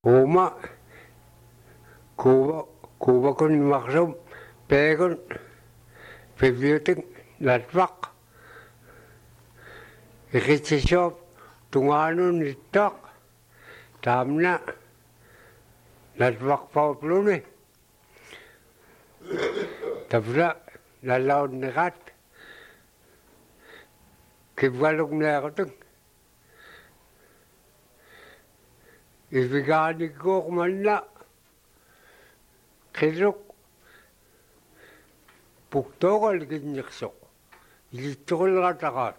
Oma kuva kun maksum pegun bibliotek latvak ikitsishop tunganun itak tamna latvak paupluni tabla lalaud negat kibgaluk negateng ibigani kok manna khiruk puktogal ginniksok ilittukul gatagat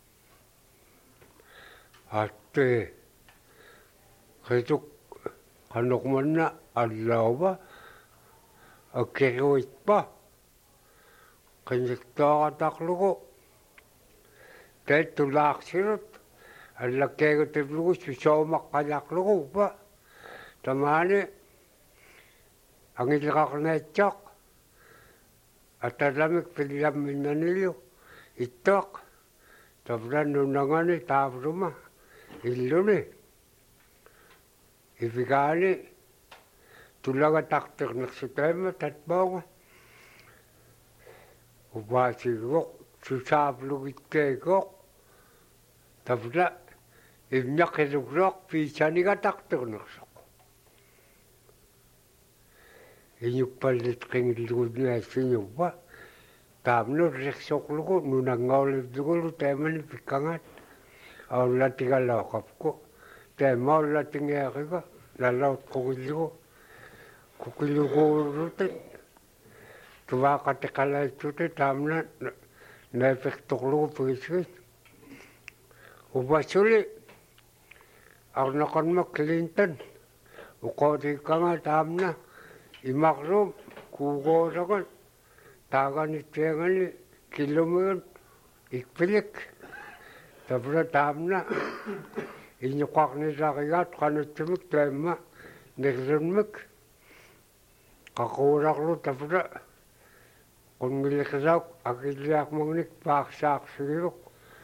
atte khiruk kanok manna allauba akkeruitpa kinniktoagataklugu tettulaaksirut allakkeegutiplugu susoomaqqalaqluguupa tamaani angilqarneetsoq atalamik pillamminnanillu ittoq tavlannunangani taavluma illuni ifigaani tulagatartirnersutaimma tatpaunga upaasiguq susaavlugitkeegoq tavla imnaqilugloq piisanigatartirnersoq iñuppallit qingillugunniassiñuppa taamnu riqsoqlugu nunangaulillugulu teemani pikkangat aullatigalooqapku teemaullatingeeqiga lalaut qugillugu kukiluguurrutit tuvaaqatiqalaitsuti taamna neepiqtuqlugu piisgit upasuli arnaqanma Clinton uqootiikkanga taamna imaqrum kuugoosagan taaganittiangani kilumigun ikpilik tabla taamna iñuqarnisarigaat qanutsimik teemma nirlunmik qaquulaqlu tabla qunngiliqisauq akilliaqmagnik paaqsaaqsigiluk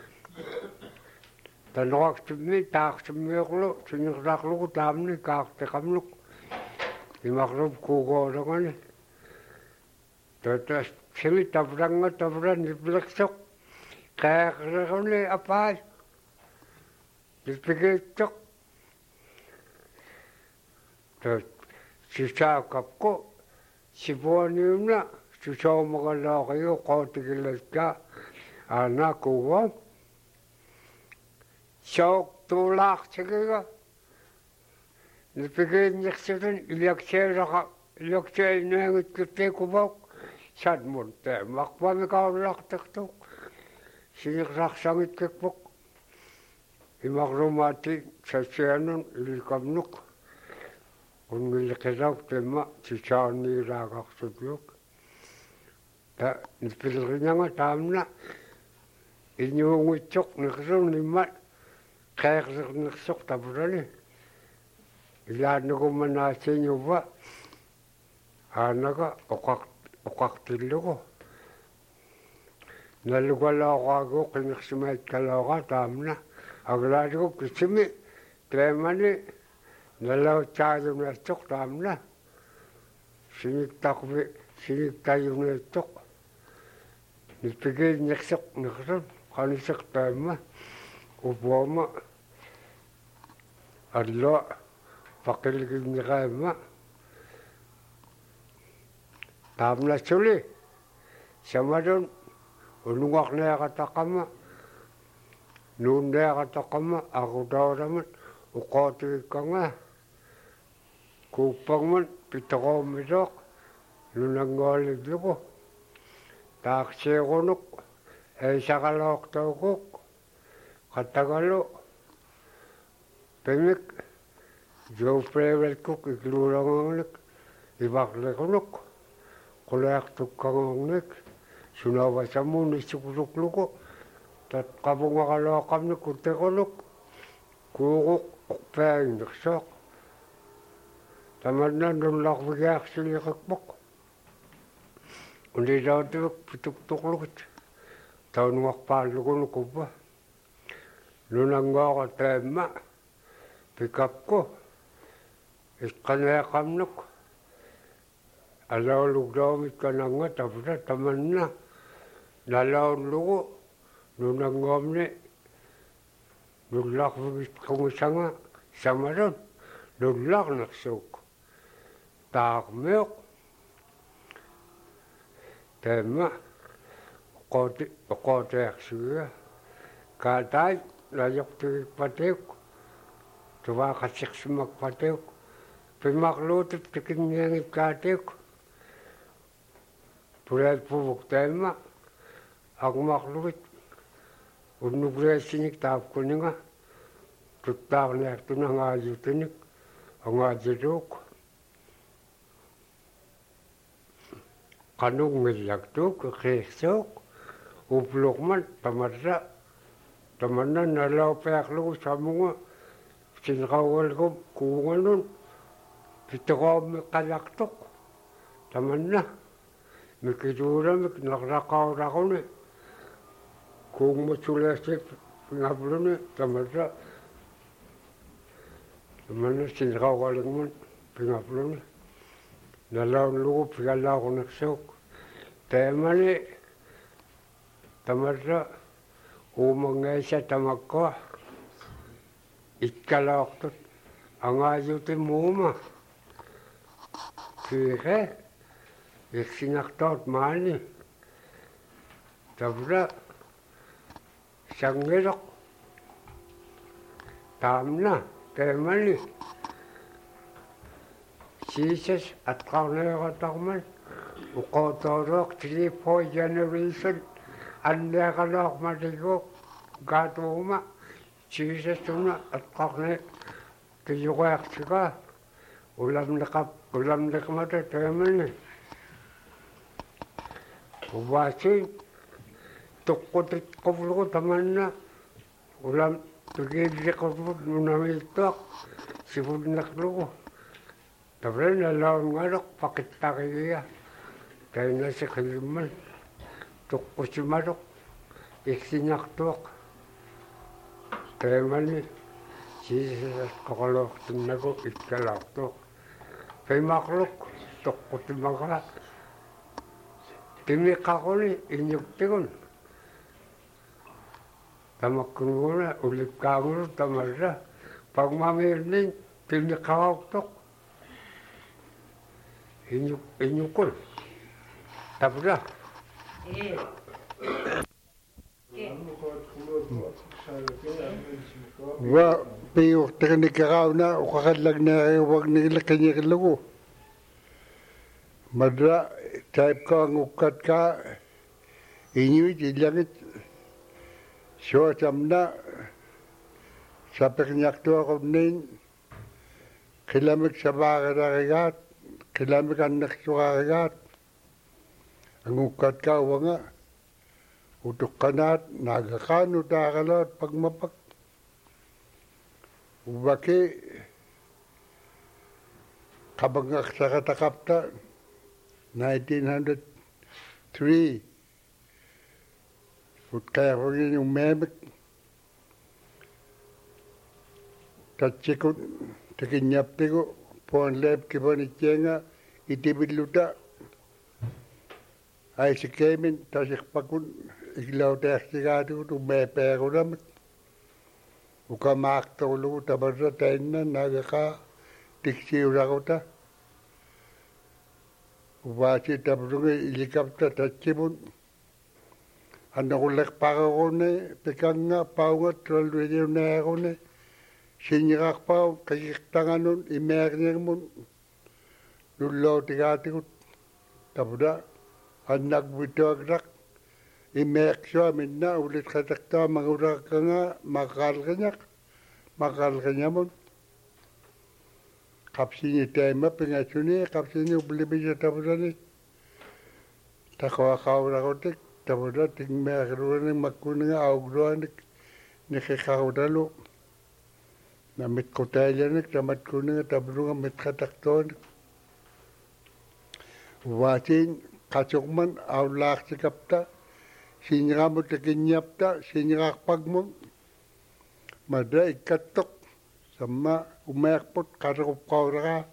tanoqaqtimmi taaqsimmiuqlu sinirlaqlugu taamni kaartiqamluk imaqrum kuugoosagani tatas simi tavranga tavra nipliqsoq qeeqriquni apaai nipigiitsoq tat sisaakapku sipuaniumna susoomagalaaqigu qootigilastaa aana kuugaam sook tuulaaqsigiga nipigiinniqsutun ilakseinaangitkittikupoq sadmun teemaqpamikaullaqtiqtuq siniqsaqsangitkikpoq imaqrumaati sassianun ilikamnuq qunngiliqisauq teemma sisaanniiraaqarsutluk ta nipilriñanga taamna iñuungitsoq niqsum nimma qeeqsiqniqsoq tavrani ilaannugummanaasiñuva aanaga oqaqtillugu nallugalooqaagu qiniqsimaitkalooqa taamna aglaatigu kissimi teemani nalautsaayuneetsoq taamna siniktayuneetsoq nipigiinniqsoq niqsum qaniseq teemma upuama allua paqilginniqaimma taamna suli samadun unungaqneeqataqama nuunneeqataqama aqutooramat uqootigikkanga kuuppagman pitoqoommisooq nunangoolillugu taaqsiiqunuq eisaqalooqtauquq qattagalu pimik joupreevelkuk ikluulangangnik ivaqliqunuk quleaqtukkangangnik sunaavasammuun issukusuklugu tat qavungaqalooqamnik uttiqunuk kuuquq uqpeainniqsooq tamanna nunlaqvigiaqsiliqakpoq unilautivik pituktuqlugut taunuaqpaallugunukuppa nunangooqa teemma pikapku ikkaneeqamnuk alaulugdaumit kananga tapra tamanna nalaullugu nunangoomne nullaqvigit qungisanga samarun nullaqnaqsuuk taaqmiuq teemma oqooteaqsugia kaatai najoqtigikpatiuk tuvaaqassiqsumakpatiuk pimaqluutut tikinniangikkaatiuk puleelpuvuk teemma aqmaqlugit unnugreessinik taapkuninga tuttaaqniartunangaajutinik angaajiluuk qanungngillaktuuk iqiirsuuq upluqman tamanna nalaupeaqlugu samunga sinqaugalgum kuunganun pitoqoommi qalaqtuq tamanna mikiluulamik naqraqauraquni kuungmasuleessip pingapluni tamanna sinqaugalgmun pingapluni nalaullugu pigalaaquneqsuuq teemani tamanna uumangeisa tamakkua ikkalaaqtut angaajuti muuma kiiqe iksinaqtaut maani tabra sangiloq taamna teemani Jesus atqarneeqataqman uqootooruaq 3-4 generation anneeqaloqmatiguq gaatuuma Jesus tuna atqarne kiyuqeaqtiga ulamneqmata teemani uvaasiin tuqqutit quvlugu tamanna ulam tukiilliqurmut nunamiittuaq sivunneqlugu tabrana laungaroq paqittaqigia tainasiqillimman tuqqusimaroq iksinaqtuaq teemani Jesus qoqaloqtinnagu ikkalaaqtuq pimaqluk toqqutimaga timiqaquni iñuktigun tamakkunguna ulikkaangunu tamarra pagmamirnin timiqaqauqtuq iñukun tabra wa piuqtiqnikarauna uqaqallagnaariuwagnigileqinyiqilugu madra taipkaangukkatka iñuit illangit suatamna sapiqñaqtuaqunnin qilamik savaaqilarigaat qilamik anneqsuqarigaat angukkatka uwanga utuqqanaat naagaqaanu taaqalaat pagmapak ubaki qabangaqsaqataqapta 1903 utqaarugin ummeemik tatsikut tikinñaptigu puanleep kipanittianga itivilluta aisikeemin tasiqpakun iklauteartigaatigut ummeepeerulamik ukamaaqtorlugu tamarra tainna naagaqaa tiksiuraruta uvaasi taprungi ilikapta tatsimun annoqullerparerune pikanga paunga trolluidiuneerune sinñiqarpau qiqirtanganun imeernermun nullootigaatigut tapra annakvitoakraq imeeqsua minna ulitqatertaa magulaqanga maqaalqiñamun qapsiñi taima pingasuni qapsiñi ublibisa taprani taqoaqaurarutik tapra tingmeeqruanik makkuninga augruanik niqiqarutalu namitqutaillanik tamatkuninga taprunga mitqatartuanik uvaasiin qasuqman aulaartikapta sinñiqamut tikinñapta sinñiqarpakmun madra ikkattoq Sama umerpot karup kaura.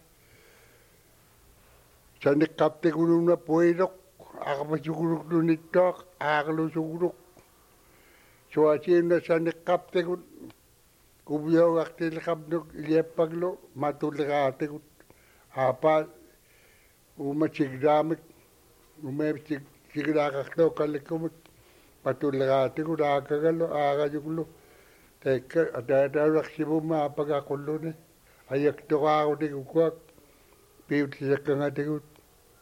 Sanik kapte kuluna poirok. Akapa sukuruk lunitok. Akalu sukuruk. Suasina sanik kapte kul. Kubiyo waktil kapnuk iliepaglo. Matulika kut. Apa sigdamik. Sigdakakto kalikumik. Matulika kut akagalo akajuklo. Teka ada raksibuma apaga kullune ayak toka ko de kuak piut sakanga de kut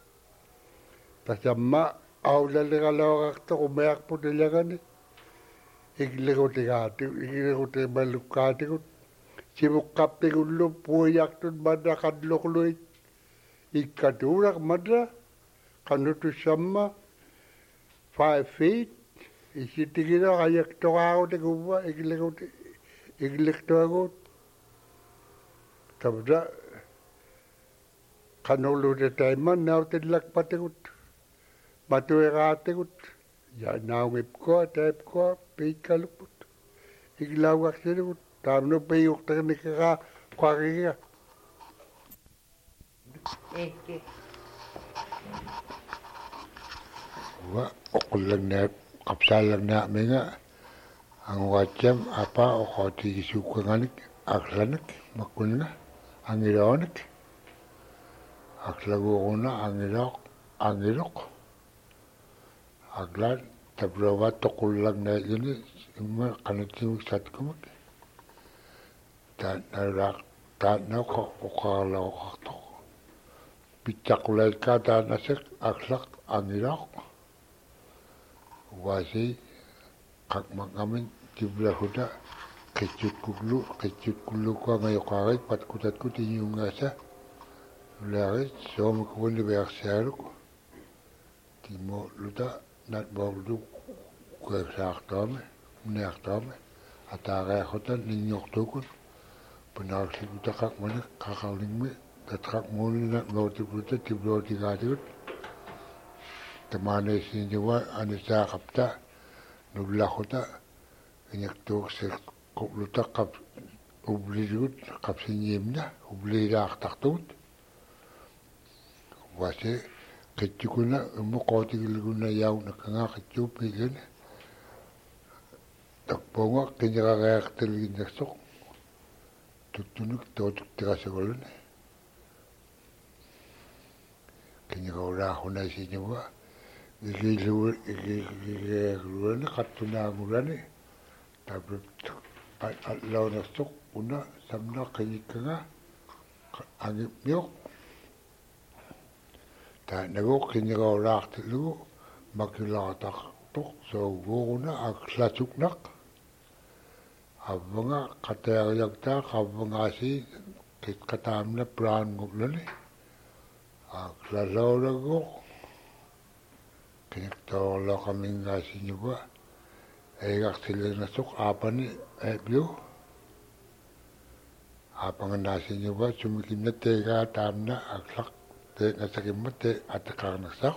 tasamma awla le galo to kumek pu de lagane igle ko de gatu igle ko de balukate kut sibuk kap de kullu puyak tut bada kadlo kullu ikaturak madra kanutu samma 5 feet isitigiro ayak toka ko de kuwa igle toa tabda kanolu de taiman nau te lak pategut batu erategut ya nau ngip ko taip ko pikaluput iglaw aksegut tamno peyuk teknika kwagiga wa okulagna kapsalagna menga ang wajam apa okoti sukanganik aklanik makulna angironik aklaguna angirok aglan tablawa tokulagna yun ima kanatimik satkumak ta ko okala okto pichakulay ka ta nasik aklak angirok wasi kak makamin tibla huda kecut kulu ko ngayo karet pat kutat ku tinyung ngasa laret so mo ko le ber seruk timo luda nat bordu ko sartame nertame atare hotel ninyok tokun penar si kuta kak mana kakaling me tatrak mo nat no tiblo tigadut temane si jawa anisa kapta nubla khota inyak tok se kopluta kap ublijut kap sinyemna ublira taktut wase ketukuna mo koti gilguna yaw nakanga ketupigen takponga kinyaga gaktel ginsok tutunuk totuk tirasegolun kinyaga ora hona sinyawa Igiluan katuna mulane tapi lawan stok una samna kayikanga angip yok ta nago kinyaga raht lu makila tak tok so gona aklasuknak abanga katayakta kabanga si katamna pran ngoblane aklalawrago Kenekto lo kaming ngasi nyuba egak silena sok apa ni bio apa nganasi nyuba sumikin na tega tamna aksak te nasakim mate atakar nasak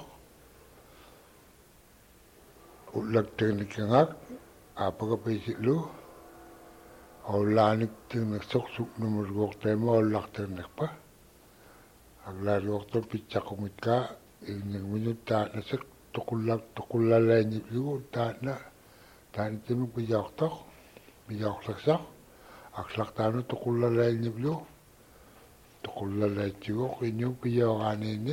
ulag teknik ngak apa ka pisi lu aulanik teknik sok suk numur gok tema ulag teknik pa aglar gok to pichakumit ka ingin minuta nasak tukulalay ni lu tana timu bijak sak aksak tanu tukulalay ni lu tukulalay chigo kinyo bijak ani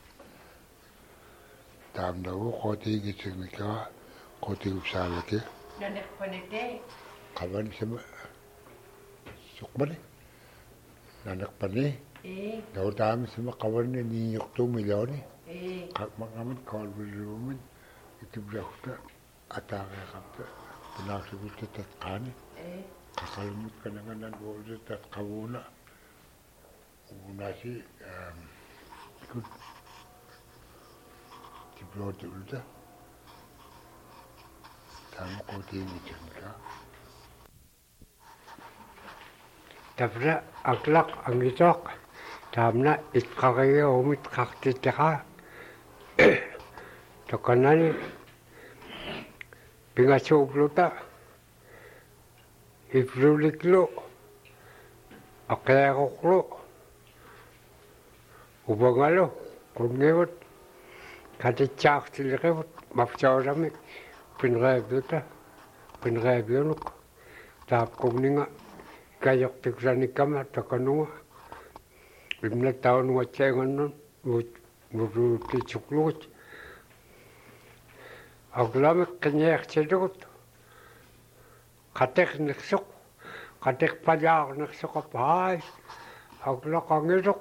tam dawo koti gisignika koti upsalake nanek panete kaban sama sukmani nanak pani daw tam sama kaban ni yokto miloni kak mangamin kawal bilumin itu berapa atare kapta benar sebut tetkani kakalmut kanangan boleh tetkawuna unasi ikut diblot ulta tamu koti ini cengka tabra aklak angitok tamna itkakaya umit kaktitaka tokanani pingasok luta ifruliklo aqeaqoqlu uvangalo kunngevut katitsaartiliqivut mafsaulami pinreaviunuk taapqugninga kajortiksanikama takanunga imna taunuatsaingannun muruutitsuklugut aglamik qiniartilugut qaternersuq qaterpajaarnersuqapaai aglaqangiluq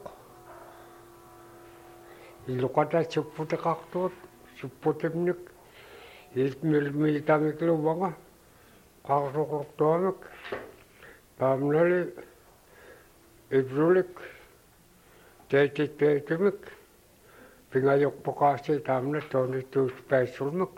iluqata supputiqartuut supputimnik ilmilmiitamikluvaga qarsuqurtuamik paamnali iblulik teetimik pingajorpoqaasi taamna toonittuuspaassulmik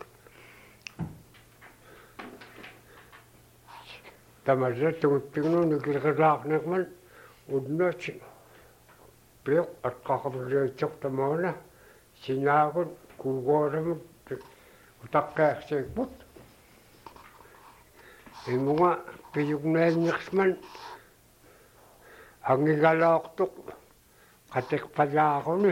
tamarra tunguttignuuni kilqiraarnerman unnaasi piuq atqaqapuliitsortamauna sinaagun kuugooramik utaqqaarsiikmut imunga piyugnaannersman angigalaortuq qaterpajaaruni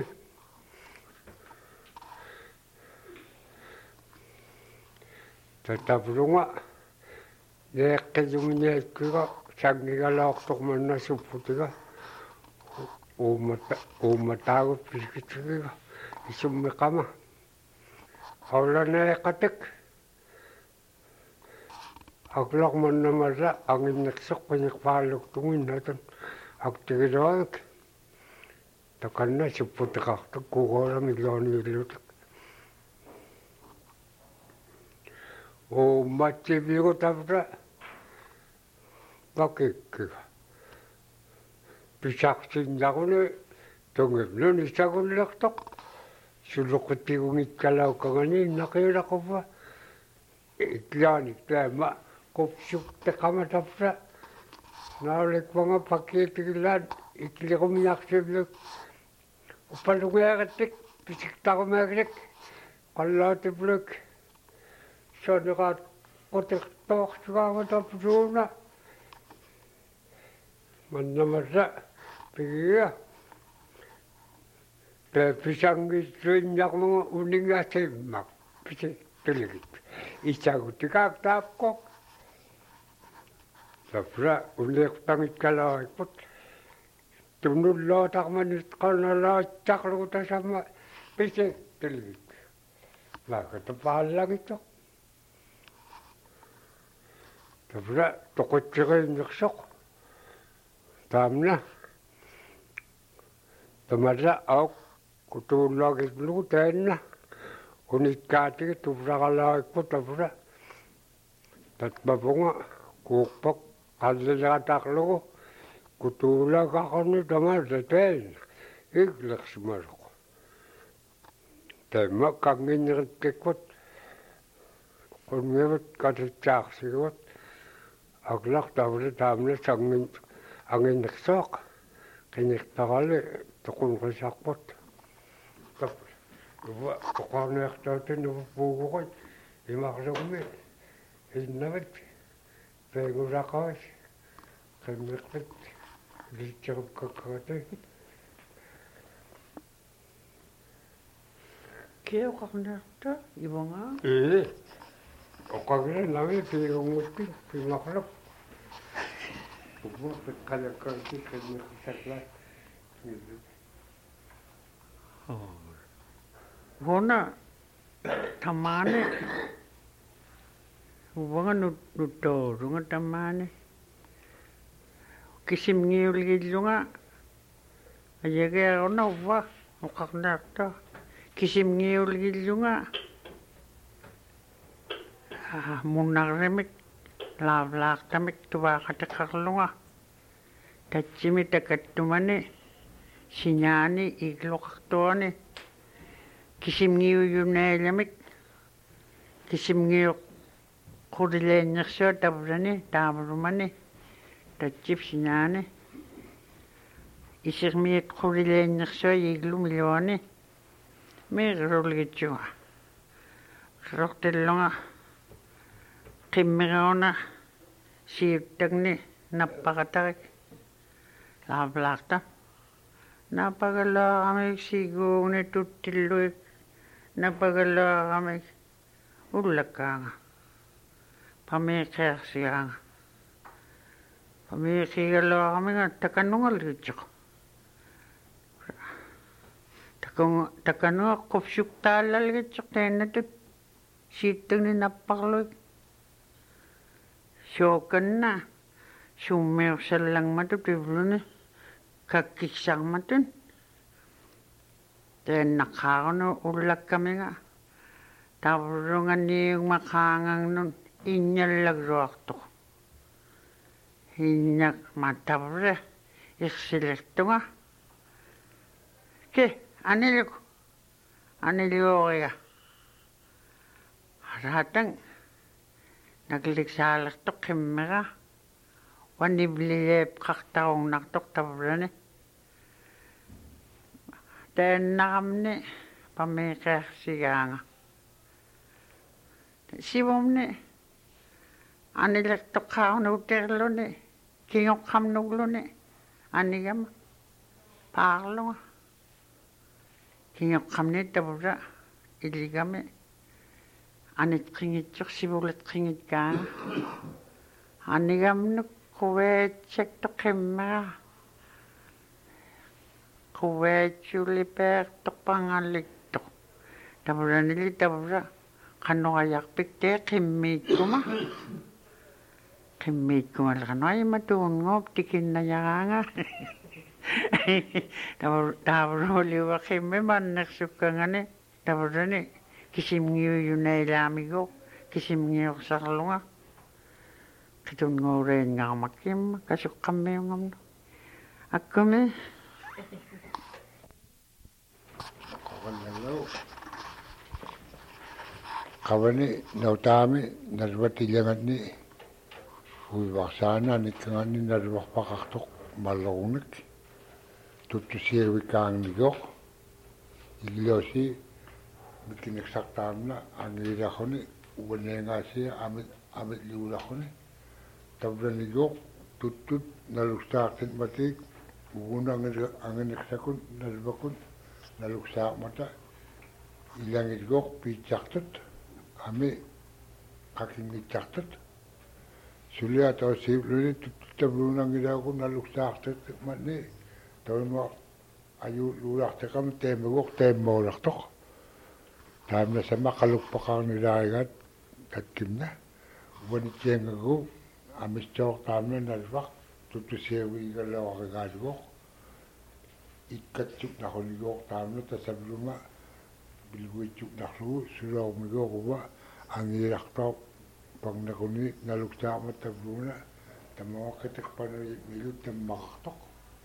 tatavlunga neeqqiluminiakkiga sangigalaortuq mannassuputiga uummataagut piskitigiga isummiqama aulaneeqatik aqlaqmannamarra anginnerseq piniqpaalluktuginnatun aktigiluamik takanna supputiqartuk kuugoolamiluaniillutik uummatsiviigutavra pakikkiga pisarsinnaruni tungimnuni sagullertoq suluquttigungikkalaukkagani innaqiulaquvva itlaanik taama qupsukteqamatavra naulikvanga pakiitigillaat ikliqumiarsiivluk upalungiarittik pisiktarumiaglik qallaativluk sooniqaat qutirtoorsugaamatapusuuna mannamarra pigia pisangitsuinñarmunga uningaasiimmak pisiktiligit isagutikaak taapkoq tapra uliiqtangikkalaaikput tunullootarmanit qanalaattarlugutasama pisiktiligit maakatapaallagitoq tapra toqutsiriinnersoq taamna tamarra auq kutuullaagitlugu taanna unikkaatigi tuvsaqalaakput tapra tatmapunga kuuqpak qallileqatarlugu kutuulaqaqarni tamarra taanna iglersimaluq taimma kanginerikkikput qunngivut katitsaarsilugut aglaq tavra taamna sangin anginnersoq qiniqtarali toqunqisarput uva toqarniartautun puuguqut imarlugmi innavit peegulaqaas qimmiqpit litserupkakkagati Keuqarniarta ivanga oqagila nami piigungutpi pimarluq uva piqqalakkaati qimmiqisarla Hona tamane uvanga nuttoorunga tamane kisimngiulgillunga ajageeruna uva uqarniarta kisimngiulgillunga munnarrimik laavlaartamik tuvaaqateqarlunga tatsimi takattumani sinyaani igluqartuani kisimngiuyunaalamik kisimngiuq qulilaannersua tavrani taavlumani tatsip sinyaani isirmiit qulilaannersua iglumiluani meerulgitsuga qerortallunga qimmiriuna siuttagni nappaqatarik laavlaaqta napagalaaqamik siguuni tuttilluik napagalaaqamik ullakkaanga pamiiqeersiaanga pamiiqigalaaqamiga takanungalgitsoq takanuaqqupsuktaallалгитсоq тааннатут сииттуни наппарлуик шооканна суммиорсаллангматут ивлуни каккиссарматун тааннаққааруну уллаккамига таврунганиугмақаангагнун инняллагруартоқ иннак матавре ирсилертунга ке анилиорига харатан нагликсаалертоқ қиммера ванивлилееп қартаругнартоқ таврани тааннарамни памиқеерсигаанга сивумни анилертоққарнуутерлуни кингоққамнуглуни анигама paarlunga kingoqqamni tavusa illigami anitqingitsorsivulatqingitkaa anigamnuk quveetsaktoqimmaa quveetsulipeertoqpangalliktoq tavusanili tavusa qannoqajarpik tee qimmiitkumalqanuajimatuunngooп tikinnajaraanga tavuruliuva qimmimannersukkangani tavusani kisimngiuyunailaamigo kisimngiursarlunga qitunngooreenngaarmakkimma kasuqqammiungamnu akkumi qavani nautaami narvatilangatni uivarsaana nikkanganni narvarpaqartoq mallorunik tuttusiavikaannigoq illoosi mikkineksartaamna angiilarruni uaneengaasiya amit liularruni tavlanigoq tuttut naluksaartin matik uguna angineksakun nalvakun naluksaarmata ilangitgoq piitsartut ami qakingittartut sulia tawsiivluni tuttavluunangilaagun naluksaartut manni tawma ayu luularteqam teemagoq teemmoolartoq taamna sama qalukpaqarnilaarigat tatkimna uanitiangagu amissoor taamna nalvaq tuttusiaviigalaorigaaligoq ikkatsuk narunigoq taamna tasavluma bilguitsuk narlugu suloormigoq uva angiilartoq pangneruni naluksaarma tavluuna tamaoqqitiqpanui milut tammaqartoq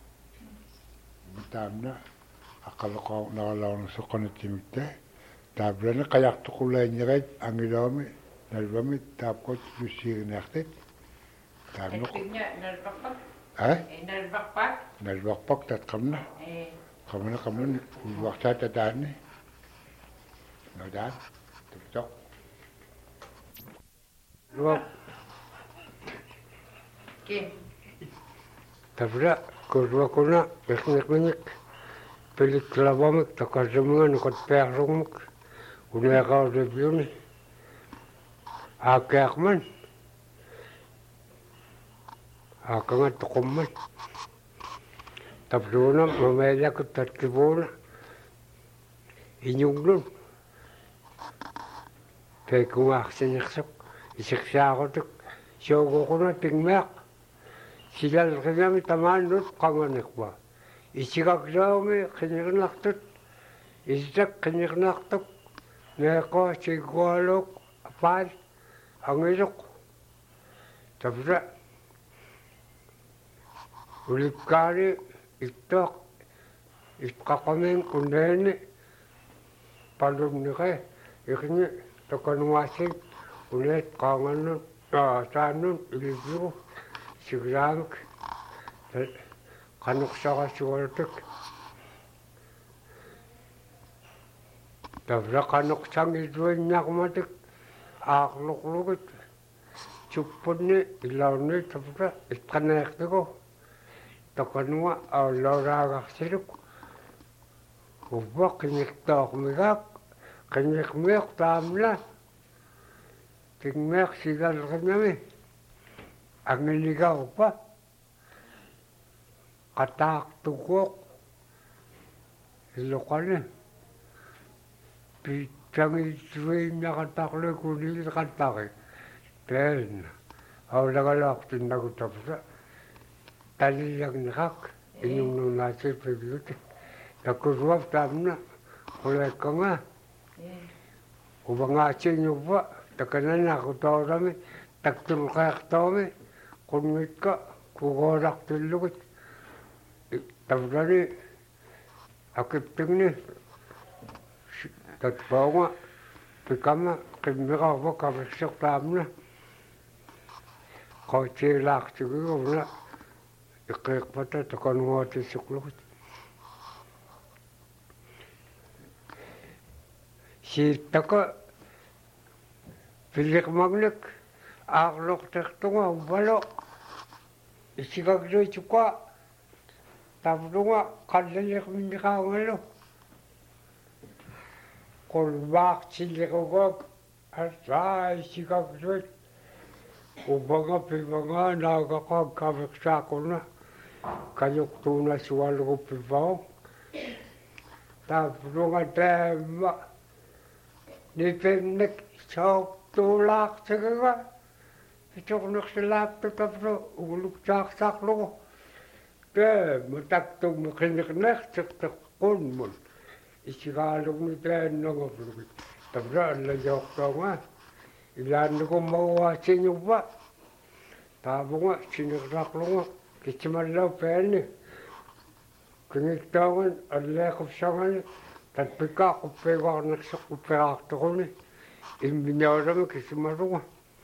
taamna aqaloqaa naralaornersoqanatsimikta taaplani qajartuqulainnirait angilaami nalvami taapkot lussiiginiartit taamnoq nalvarpak tatqamna qamana uivarsaat tataanni notaan tuptoq tavra kurvakuna iqniqminik piliklavamik taqasamunga nuqatpearrugmuk uneeqausappiuni aakkeaqman aakangat toqummat tavruuna mameelakut tatkivuuna iñunglun peikuaarsinersuq isiqsaarutuk soogoquna tingmeaq silalqinami tamaannut qanganiqwa isigaqsaumi qiniqnartut isaq qiniqnartuq neeqo sigualuq apaal angiluq tavra ulikkaani ittoq itqaqamin kunneeni palumniqe iqni tokanuaasik uneet qaangannun taannun iliklugu siglaamik qanuqsaqasualutuk tavra qanuqsangilluinnarmatik aaqluqlugit suppunni ilaunni tavra itqaneertigu tokanua auloraagarsiluk uvva qinirtoormigaak qinirmiaq taamla tingmeaq sigalrinami angiligarupa qataaqtuguoq illoqani piitsangiisuinnaqatarlu kunilqattari taanna aulagalaaqtinnagutapsa talillagniqaq inunnunaasippigiuti takkusuap taamna quleekkanga uvangaasiñuvva takananaqutoorami taktulqeertoomi qunngitka kugoolaqtillugit tavlani akiptigni tatpaunga pikama qimmiqarva kaviqsiqtaamna qautsiilaaqtiguguna iqqiiqpata takanuatissuqlugit siittaka piliqmagnik aarluqtiqtunga uvvalo isigagluitukua tavlunga qallaliqminniqaangallu qulvaaqtilliqugook asaa isigagluit uvanga pivanga naagaqaak kaviqsaaquna kayuqtuunasualuguppivao tavlunga taamma nipimnik soortuulaaqtigiga ituqniqsilaaptu tavlu uguluktaaqsaaqlugu taamma taktugmi qiniqnertiqteqqunmun isigaalugni taannangavlugit tavla allajoortoonga ilaannukummaguaasiñuvva taavunga siniqsaaqlunga kitsimallau paanni kingiktaangan alleequpsangani tatpikaaqquppiigaarnerseq uppigaartoruni immiñaulami kisimalunga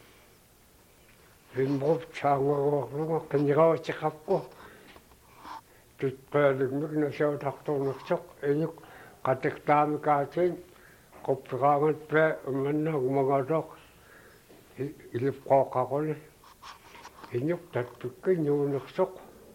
limrup saangaguarlunga qiniqautiqapku tutqaaligmik nasautartornerseq iñuk qatiktaamikaatiin quppigaangat paa umannagumagatoq ilipqooqaquni iñuk tatpikki ñuunerseq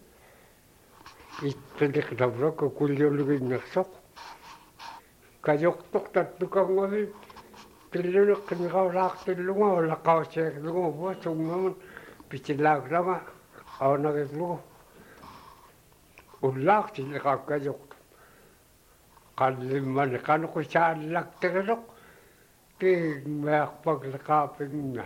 itqiliqtavlaka kulliuliginnerseq kayuqtuq tatpikangami tilluni qiniqaulaaqtillunga ulaqausiaglunga uvva summamun pitilaaglanga aunagiglugu ullaaqtilliqakkayuqtu qallimmani qanuqisaallaktiriluq tiigmearpakliqaapinna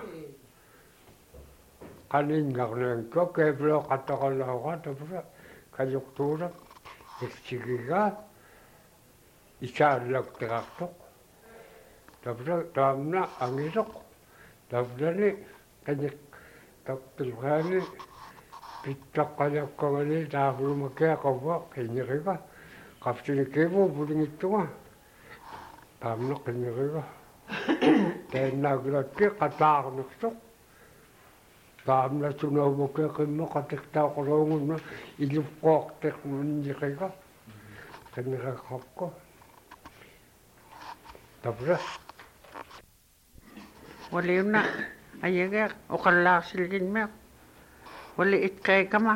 qaningarniankua keeplooqattaqalauqa tavla kayuqtuula iksigigaa isaallaktiraartoq tavla taamna angiloq tavlani qinik taktilqaani pittaqqajakkangani taavlumakiaqavva qiniqiga qapsinikiivu pulingittunga taamna qiniqiga taannaagilatki qataarnersoq taamna sunaumakia qimma qatiqtaaqoloongunna ilupqoortiqmunniqiga qiniqeqqakku tavla waliuna ayaga uqallaarsilginmeq wali itqeegama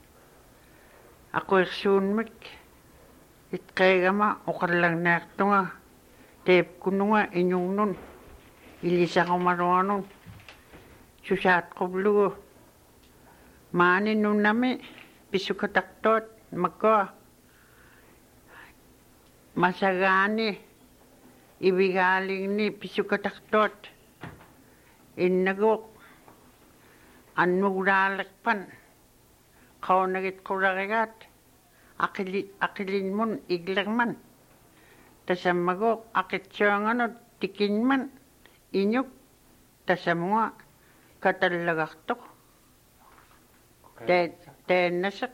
aquirsuunmik itqeegama uqallagnaartunga teepkununga iñungnun ilisaqomaruanun susaatquvlugu maani nunnami pisukataqtuat makkoa masagaani ibigaaligni pisukataqtuat innaguq anmuglaaliqpan qaunagit qurarigaat aqilinmun iglerman tasammaguq aqitsuanganut tikinman iñuk tasamua katallagartoq taannaseq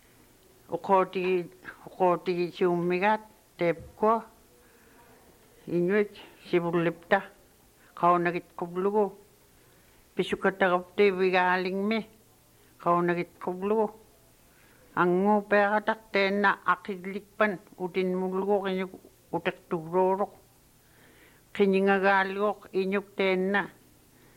uqootigisuummigaat teepkua iñuit sivullipta qaunagit quvlugu pisukataqapti vigaalingmi qaunagit quvlugu anguupeerataq taanna aqillikpan utinmulluguq iñuk uteqtugruuruq qiñingagaalluq iñuk taanna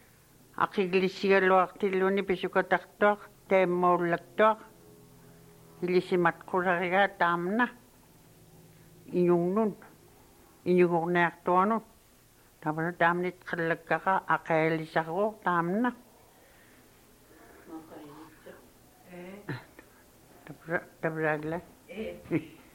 aqillisigaluartilluni pisukataqtuaq taammaullaktuaq ilisimat qulariga taamna inyungnun inyugorneartuanut tamana taamnit qallakkara aqaalisarruor taamna tabra tabra